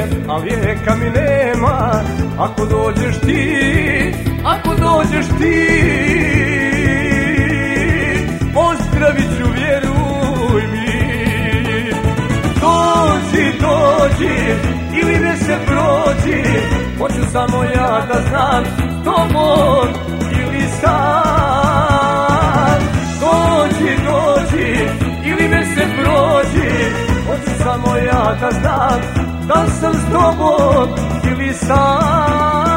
a lijeka mi nema. Ako dođeš ti, pozdravit ću, vjeruj mi. Dođi, ili ne se prođi, hoću samo ja da znam, s tobom ili sam. Dođi, ili ne se prođi, hoću samo ja da znam, da sam s tobom ili sam.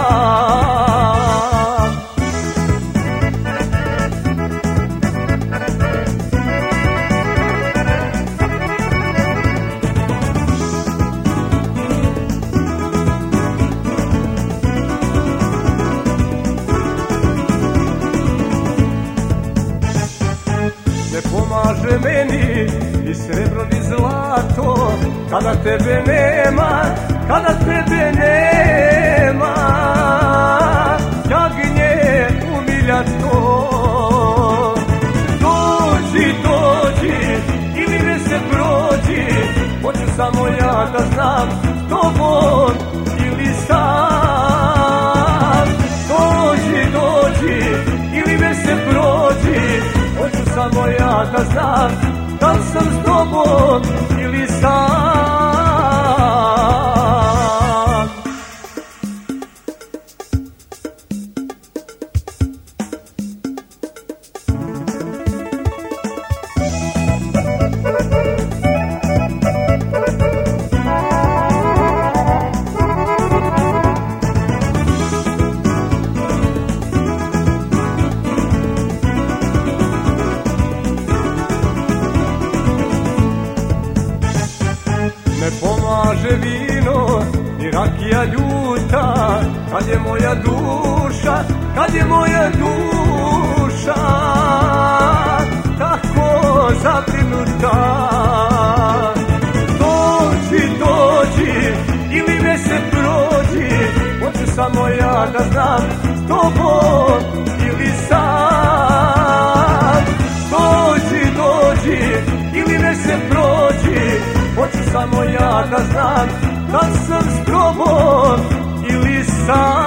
Ne pomaže meni ni srebro ni zlato, kada tebe nema, jagnje umiljato. Dođi, ili ne se prođi, hoću samo ja da znam, s tobom ili sam. Dođi, ili ne se prođi, hoću samo ja da znam, da li sam s tobom ili sam. Ne pomaže vino ni rakija ljuta, kad je moja duša tako zabrinuta. Dođi, ili ne se prođi, hoću samo ja da znam, s tobom ili sam. Dođi, ili ne se prođi, hoću samo ja da znam, da sam s tobom ili sam.